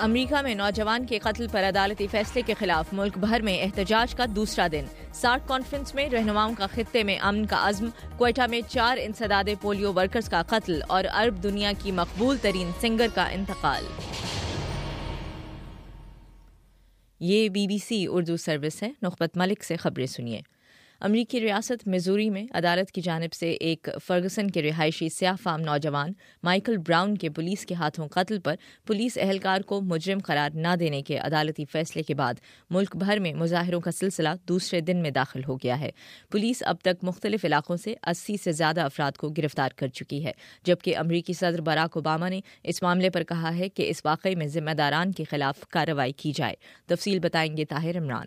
امریکہ میں نوجوان کے قتل پر عدالتی فیصلے کے خلاف ملک بھر میں احتجاج کا دوسرا دن۔ سارک کانفرنس میں رہنماؤں کا خطے میں امن کا عزم۔ کوئٹہ میں 4 انسداد پولیو ورکرز کا قتل اور عرب دنیا کی مقبول ترین سنگر کا انتقال۔ یہ BBC اردو سروس ہے۔ نخبت ملک سے خبریں سنیے۔ امریکی ریاست میزوری میں عدالت کی جانب سے ایک فرگسن کے رہائشی سیاہ فام نوجوان مائیکل براؤن کے پولیس کے ہاتھوں قتل پر پولیس اہلکار کو مجرم قرار نہ دینے کے عدالتی فیصلے کے بعد ملک بھر میں مظاہروں کا سلسلہ دوسرے دن میں داخل ہو گیا ہے۔ پولیس اب تک مختلف علاقوں سے 80 سے زیادہ افراد کو گرفتار کر چکی ہے، جبکہ امریکی صدر باراک اوباما نے اس معاملے پر کہا ہے کہ اس واقعے میں ذمہ داران کے خلاف کارروائی کی جائے۔ تفصیل بتائیں گے طاہر عمران۔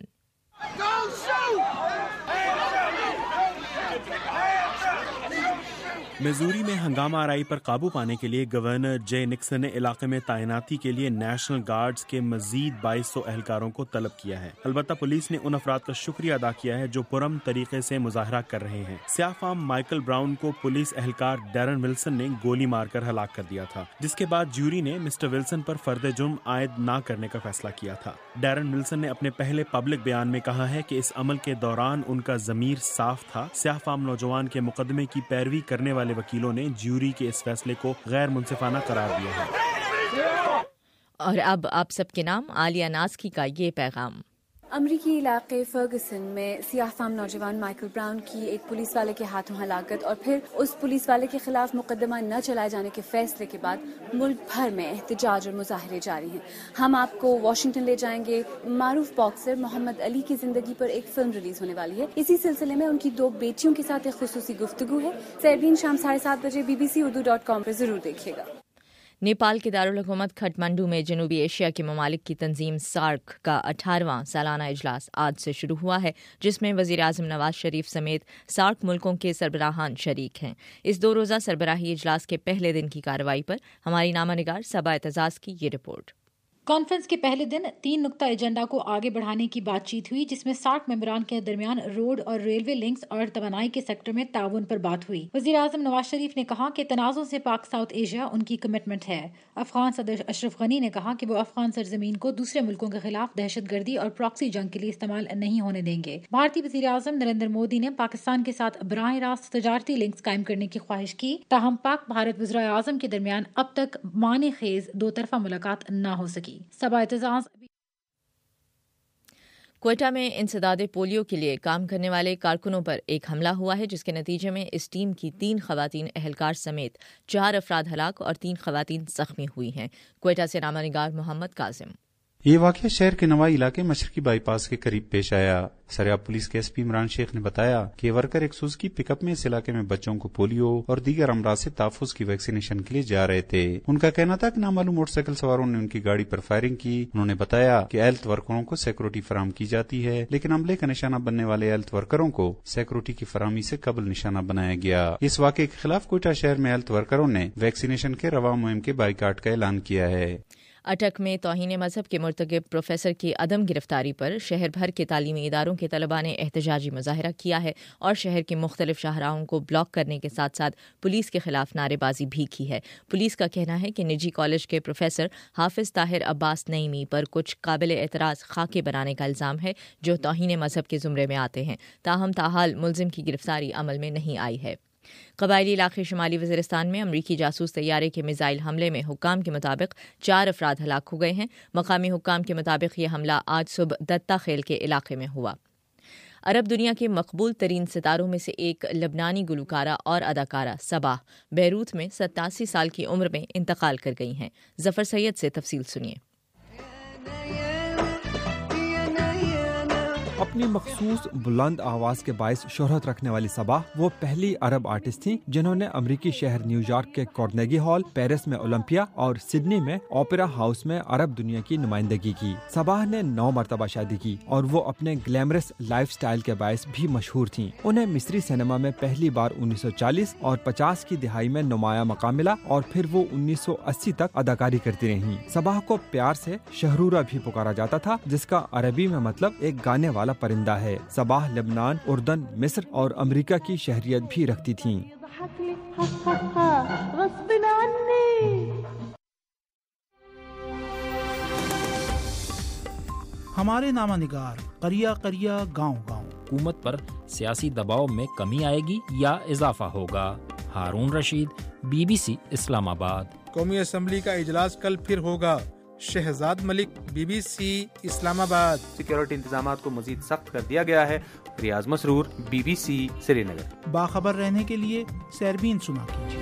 میزوری میں ہنگامہ آرائی پر قابو پانے کے لیے گورنر جے نکسن نے علاقے میں تعیناتی کے لیے نیشنل گارڈز کے مزید 2200 اہلکاروں کو طلب کیا ہے۔ البتہ پولیس نے ان افراد کا شکریہ ادا کیا ہے جو پرامن طریقے سے مظاہرہ کر رہے ہیں۔ سیاہ فام مائیکل براؤن کو پولیس اہلکار ڈیرن ولسن نے گولی مار کر ہلاک کر دیا تھا، جس کے بعد جیوری نے مسٹر ولسن پر فرد جرم عائد نہ کرنے کا فیصلہ کیا تھا۔ ڈیرن ولسن نے اپنے پہلے پبلک بیان میں کہا ہے کہ اس عمل کے دوران ان کا ضمیر صاف تھا۔ سیاہ فام نوجوان کے مقدمے کی پیروی کرنے والے وکیلوں نے جیوری کے اس فیصلے کو غیر منصفانہ قرار دیا ہے۔ اور اب آپ سب کے نام عالیہ نازکی کا یہ پیغام۔ امریکی علاقے فرگسن میں سیاہ فام نوجوان مائیکل براؤن کی ایک پولیس والے کے ہاتھوں ہلاکت اور پھر اس پولیس والے کے خلاف مقدمہ نہ چلائے جانے کے فیصلے کے بعد ملک بھر میں احتجاج اور مظاہرے جاری ہیں۔ ہم آپ کو واشنگٹن لے جائیں گے۔ معروف باکسر محمد علی کی زندگی پر ایک فلم ریلیز ہونے والی ہے۔ اسی سلسلے میں ان کی 2 بیٹیوں کے ساتھ ایک خصوصی گفتگو ہے۔ سیرین شام 7:30 بجے bbcurdu.com پر ضرور دیکھیے گا۔ نیپال کے دارالحکومت کھٹمنڈو میں جنوبی ایشیا کے ممالک کی تنظیم سارک کا 18واں سالانہ اجلاس آج سے شروع ہوا ہے، جس میں وزیر اعظم نواز شریف سمیت سارک ملکوں کے سربراہان شریک ہیں۔ اس 2 روزہ سربراہی اجلاس کے پہلے دن کی کارروائی پر ہماری نامہ نگار صبا اعتزاز کی یہ رپورٹ۔ کانفرنس کے پہلے دن 3 نقطہ ایجنڈا کو آگے بڑھانے کی بات چیت ہوئی، جس میں سارک ممبران کے درمیان روڈ اور ریلوے لنکس اور توانائی کے سیکٹر میں تعاون پر بات ہوئی۔ وزیر اعظم نواز شریف نے کہا کہ تنازع سے پاک ساؤتھ ایشیا ان کی کمٹمنٹ ہے۔ افغان صدر اشرف غنی نے کہا کہ وہ افغان سرزمین کو دوسرے ملکوں کے خلاف دہشت گردی اور پراکسی جنگ کے لیے استعمال نہیں ہونے دیں گے۔ بھارتی وزیر اعظم نریندر مودی نے پاکستان کے ساتھ براہ راست تجارتی لنکس قائم کرنے کی خواہش کی، تاہم پاک بھارت وزرائے اعظم کے درمیان اب تک معنی خیز 2 طرفہ ملاقات نہ ہو سکی۔ صبا اعتزاز۔ کوئٹہ میں انسداد پولیو کے لیے کام کرنے والے کارکنوں پر ایک حملہ ہوا ہے، جس کے نتیجے میں اس ٹیم کی 3 خواتین اہلکار سمیت 4 افراد ہلاک اور 3 خواتین زخمی ہوئی ہیں۔ کوئٹہ سے نامہ نگار محمد کاظم۔ یہ واقعہ شہر کے نوائی علاقے مشرقی بائی پاس کے قریب پیش آیا۔ سریاب پولیس کے SP عمران شیخ نے بتایا کہ ورکر ایک سوزوکی پک اپ میں اس علاقے میں بچوں کو پولیو اور دیگر امراض سے تحفظ کی ویکسینیشن کے لیے جا رہے تھے۔ ان کا کہنا تھا کہ نامعلوم موٹر سائیکل سواروں نے ان کی گاڑی پر فائرنگ کی۔ انہوں نے بتایا کہ ہیلتھ ورکروں کو سیکورٹی فراہم کی جاتی ہے، لیکن عملے کا نشانہ بننے والے ہیلتھ ورکروں کو سیکورٹی کی فراہمی سے قبل نشانہ بنایا گیا۔ اس واقعے کے خلاف کوئٹہ شہر میں ہیلتھ ورکروں نے ویکسینیشن کے رواں مہم کے بائیکاٹ کا اعلان کیا ہے۔ اٹک میں توہین مذہب کے مرتکب پروفیسر کی عدم گرفتاری پر شہر بھر کے تعلیمی اداروں کے طلباء نے احتجاجی مظاہرہ کیا ہے اور شہر کے مختلف شاہراہوں کو بلاک کرنے کے ساتھ ساتھ پولیس کے خلاف نعرے بازی بھی کی ہے۔ پولیس کا کہنا ہے کہ نجی کالج کے پروفیسر حافظ طاہر عباس نعیمی پر کچھ قابل اعتراض خاکے بنانے کا الزام ہے جو توہین مذہب کے زمرے میں آتے ہیں، تاہم تاحال ملزم کی گرفتاری عمل میں نہیں آئی ہے۔ قبائلی علاقے شمالی وزیرستان میں امریکی جاسوس طیارے کے میزائل حملے میں حکام کے مطابق 4 افراد ہلاک ہو گئے ہیں۔ مقامی حکام کے مطابق یہ حملہ آج صبح دتا خیل کے علاقے میں ہوا۔ عرب دنیا کے مقبول ترین ستاروں میں سے ایک لبنانی گلوکارہ اور اداکارہ صباح بیروت میں 87 سال کی عمر میں انتقال کر گئی ہیں۔ ظفر سید سے تفصیل سنیے۔ اپنی مخصوص بلند آواز کے باعث شہرت رکھنے والی صباح وہ پہلی عرب آرٹسٹ تھیں جنہوں نے امریکی شہر نیو یارک کے کارنیگی ہال، پیرس میں اولمپیا اور سڈنی میں اوپیرا ہاؤس میں عرب دنیا کی نمائندگی کی۔ صباح نے 9 مرتبہ شادی کی اور وہ اپنے گلیمرس لائف سٹائل کے باعث بھی مشہور تھیں۔ انہیں مصری سینما میں پہلی بار 1940 اور 50 کی دہائی میں نمایاں مقام ملا اور پھر وہ 1980 تک اداکاری کرتی رہیں۔ صباح کو پیار سے شہرورہ بھی پکارا جاتا تھا، جس کا عربی میں مطلب ایک گانے والا پرندہ ہے۔ صباح لبنان، اردن، مصر اور امریکہ کی شہریت بھی رکھتی تھیں۔ ہمارے نامہ نگار قریہ قریہ گاؤں گاؤں. حکومت پر سیاسی دباؤ میں کمی آئے گی یا اضافہ ہوگا؟ ہارون رشید، BBC اسلام آباد. قومی اسمبلی کا اجلاس کل پھر ہوگا. شہزاد ملک، BBC اسلام آباد. سیکیورٹی انتظامات کو مزید سخت کر دیا گیا ہے. ریاض مسرور، BBC سری نگر. باخبر رہنے کے لیے سیربین سنا کیجیے.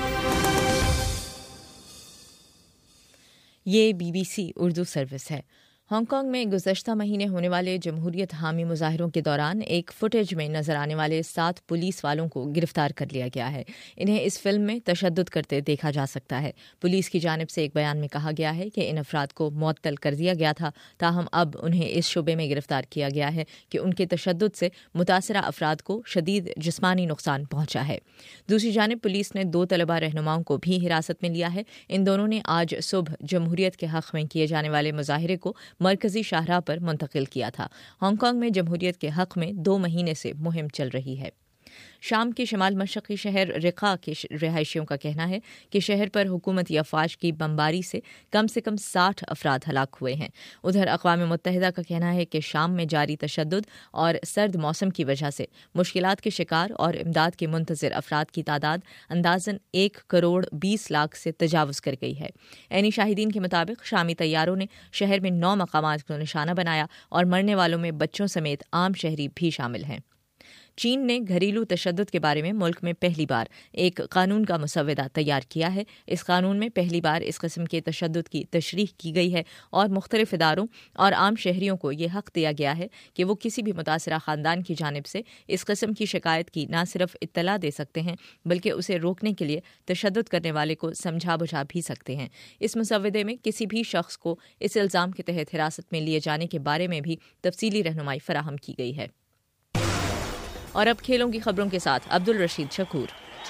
یہ BBC اردو سروس ہے. ہانگ کانگ میں گزشتہ مہینے ہونے والے جمہوریت حامی مظاہروں کے دوران ایک فوٹیج میں نظر آنے والے 7 پولیس والوں کو گرفتار کر لیا گیا ہے. انہیں اس فلم میں تشدد کرتے دیکھا جا سکتا ہے. پولیس کی جانب سے ایک بیان میں کہا گیا ہے کہ ان افراد کو معطل کر دیا گیا تھا، تاہم اب انہیں اس شعبے میں گرفتار کیا گیا ہے کہ ان کے تشدد سے متاثرہ افراد کو شدید جسمانی نقصان پہنچا ہے. دوسری جانب پولیس نے 2 طلبہ رہنماؤں کو بھی حراست میں لیا ہے. ان دونوں نے آج صبح جمہوریت کے حق میں کیے جانے والے مظاہرے کو مرکزی شاہراہ پر منتقل کیا تھا. ہانگ کانگ میں جمہوریت کے حق میں 2 مہینے سے مہم چل رہی ہے. شام کے شمال مشرقی شہر رقہ کے رہائشیوں کا کہنا ہے کہ شہر پر حکومتی افواج کی بمباری سے کم 60 افراد ہلاک ہوئے ہیں. ادھر اقوام متحدہ کا کہنا ہے کہ شام میں جاری تشدد اور سرد موسم کی وجہ سے مشکلات کے شکار اور امداد کے منتظر افراد کی تعداد اندازاً 1,20,00,000 سے تجاوز کر گئی ہے. عینی شاہدین کے مطابق شامی طیاروں نے شہر میں 9 مقامات کو نشانہ بنایا اور مرنے والوں میں بچوں سمیت عام شہری بھی شامل ہیں. چین نے گھریلو تشدد کے بارے میں ملک میں پہلی بار ایک قانون کا مسودہ تیار کیا ہے. اس قانون میں پہلی بار اس قسم کے تشدد کی تشریح کی گئی ہے اور مختلف اداروں اور عام شہریوں کو یہ حق دیا گیا ہے کہ وہ کسی بھی متاثرہ خاندان کی جانب سے اس قسم کی شکایت کی نہ صرف اطلاع دے سکتے ہیں بلکہ اسے روکنے کے لیے تشدد کرنے والے کو سمجھا بجھا بھی سکتے ہیں. اس مسودے میں کسی بھی شخص کو اس الزام کے تحت حراست میں لیے جانے کے بارے میں بھی تفصیلی رہنمائی فراہم کی گئی ہے. اور اب کھیلوں کی خبروں کے ساتھ عبدالرشید شکور.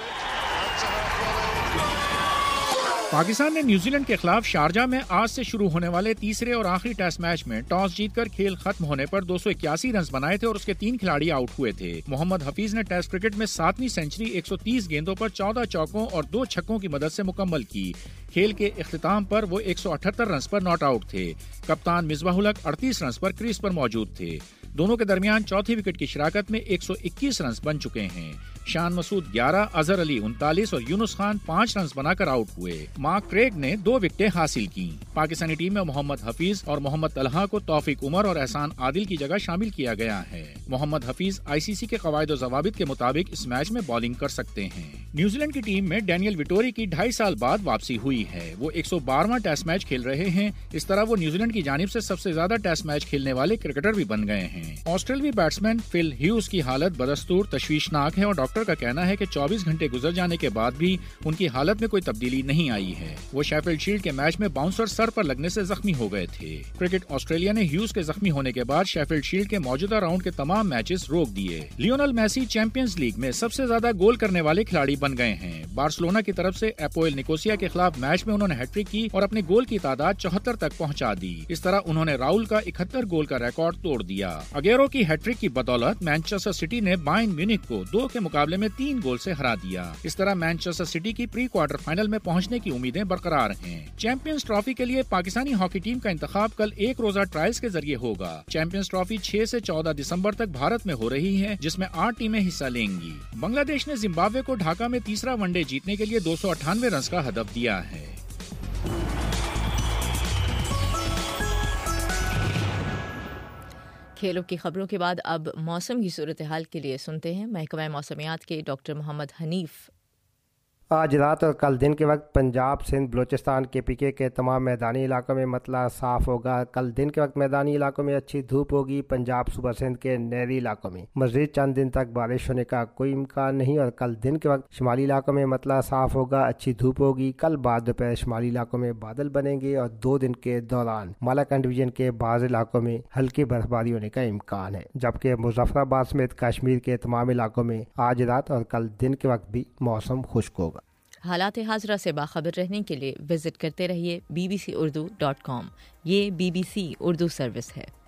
پاکستان نے نیوزی لینڈ کے خلاف شارجہ میں آج سے شروع ہونے والے تیسرے اور آخری ٹیسٹ میچ میں ٹاس جیت کر کھیل ختم ہونے پر 281 رنز بنائے تھے اور اس کے 3 کھلاڑی آؤٹ ہوئے تھے. محمد حفیظ نے ٹیسٹ کرکٹ میں 7ویں سینچری 130 گیندوں پر 14 چوکوں اور 2 چھکوں کی مدد سے مکمل کی. کھیل کے اختتام پر وہ 178 رنز پر ناٹ آؤٹ تھے. کپتان مصباح الحق 38 رنز پر کریز پر موجود تھے. دونوں کے درمیان چوتھی وکٹ کی شراکت میں 121 رنز بن چکے ہیں. شان مسعود 11، اظہر علی 39 اور یونس خان 5 رنز بنا کر آؤٹ ہوئے. مارک کریگ نے 2 وکٹیں حاصل کی. پاکستانی ٹیم میں محمد حفیظ اور محمد طلحہ کو توفیق عمر اور احسان عادل کی جگہ شامل کیا گیا ہے. محمد حفیظ ICC کے قواعد و ضوابط کے مطابق اس میچ میں بالنگ کر سکتے ہیں. نیوزی لینڈ کی ٹیم میں ڈینیل وٹوری کی 2.5 سال بعد واپسی ہوئی ہے. وہ 112واں ٹیسٹ میچ کھیل رہے ہیں. اس طرح وہ نیوزی لینڈ کی جانب سے سب سے زیادہ ٹیسٹ میچ کھیلنے والے کرکٹر بھی بن گئے ہیں. آسٹریلوی بیٹسمین فل ہیوز کی حالت بدستور تشویشناک ہے اور ڈاکٹر کا کہنا ہے کہ 24 گھنٹے گزر جانے کے بعد بھی ان کی حالت میں کوئی تبدیلی نہیں آئی ہے. وہ شیفیلڈ شیلڈ کے میچ میں باؤنسر سر پر لگنے سے زخمی ہو گئے تھے. کرکٹ آسٹریلیا نے ہیوز کے زخمی ہونے کے بعد شیفیلڈ شیلڈ کے موجودہ راؤنڈ کے تمام میچز روک دیے. لیونل میسی چیمپئنز لیگ میں سب سے زیادہ گول کرنے والے کھلاڑی بن گئے ہیں. بارسلونا کی طرف سے اپوئل نکوسیا کے خلاف میچ میں انہوں نے ہیٹ ٹرک کی اور اپنے گول کی تعداد 74 تک پہنچا دی. اس طرح انہوں نے راؤل کا 71 گول کا ریکارڈ توڑ دیا. اگیرو کی ہیٹ ٹرک کی بدولت مانچسٹر سٹی نے بائرن میونخ کو 2 کے مقابلے میں 3 گول سے ہرا دیا. اس طرح مانچسٹر سٹی کی پری کوارٹر فائنل میں پہنچنے کی امیدیں برقرار ہیں. چیمپئنز ٹرافی کے لیے پاکستانی ہاکی ٹیم کا انتخاب کل 1 روزہ ٹرائلز کے ذریعے ہوگا. چیمپئنز ٹرافی 6 سے 14 دسمبر تک بھارت میں ہو رہی ہے جس میں 8 ٹیمیں حصہ لیں گی. بنگلہ دیش نے زمبابوے کو ڈھاکہ میں تیسرا ون ڈے جیتنے کے لیے 298 رنز کا ہدف دیا ہے. کھیلوں کی خبروں کے بعد اب موسم کی صورتحال کے لیے سنتے ہیں محکمہ موسمیات کے ڈاکٹر محمد حنیف. آج رات اور کل دن کے وقت پنجاب، سندھ، بلوچستان، KPK کے تمام میدانی علاقوں میں مطلع صاف ہوگا. کل دن کے وقت میدانی علاقوں میں اچھی دھوپ ہوگی. پنجاب، صوبہ سندھ کے نہری علاقوں میں مزید چند دن تک بارش ہونے کا کوئی امکان نہیں اور کل دن کے وقت شمالی علاقوں میں مطلع صاف ہوگا، اچھی دھوپ ہوگی. کل بعد دوپہر شمالی علاقوں میں بادل بنیں گے اور 2 دن کے دوران مالاکنڈ ڈویژن کے بعض علاقوں میں ہلکی برفباری ہونے کا امکان ہے، جبکہ مظفر آباد سمیت کشمیر کے تمام علاقوں میں آج رات اور کل دن کے وقت بھی موسم خشک ہوگا. حالات حاضرہ سے باخبر رہنے کے لیے وزٹ کرتے رہیے bbcurdu.com. یہ BBC اردو سروس ہے.